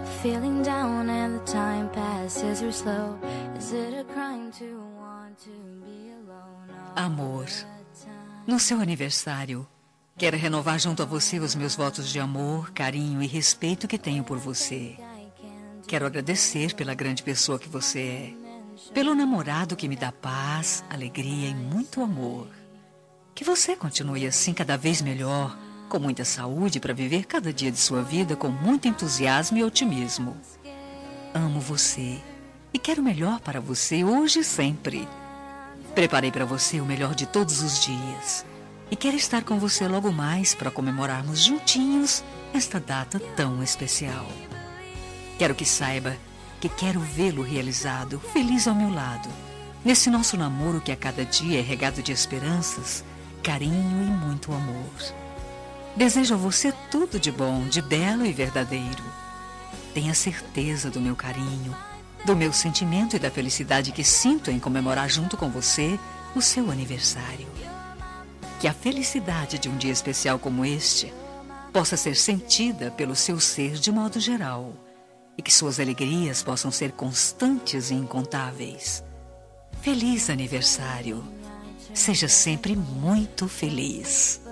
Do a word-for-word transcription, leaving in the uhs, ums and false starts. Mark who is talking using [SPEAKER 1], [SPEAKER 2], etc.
[SPEAKER 1] Feeling down and the time passes or slow. Is it a crime to want to be alone?
[SPEAKER 2] Amor, no seu aniversário, quero renovar junto a você os meus votos de amor, carinho e respeito que tenho por você. Quero agradecer pela grande pessoa que você é, pelo namorado que me dá paz, alegria e muito amor. Que você continue assim cada vez melhor, com muita saúde para viver cada dia de sua vida com muito entusiasmo e otimismo. Amo você e quero o melhor para você hoje e sempre. Preparei para você o melhor de todos os dias e quero estar com você logo mais para comemorarmos juntinhos esta data tão especial. Quero que saiba que quero vê-lo realizado, feliz ao meu lado, nesse nosso namoro que a cada dia é regado de esperanças, carinho e muito amor. Desejo a você tudo de bom, de belo e verdadeiro. Tenha certeza do meu carinho, do meu sentimento e da felicidade que sinto em comemorar junto com você o seu aniversário. Que a felicidade de um dia especial como este possa ser sentida pelo seu ser de modo geral e que suas alegrias possam ser constantes e incontáveis. Feliz aniversário! Seja sempre muito feliz!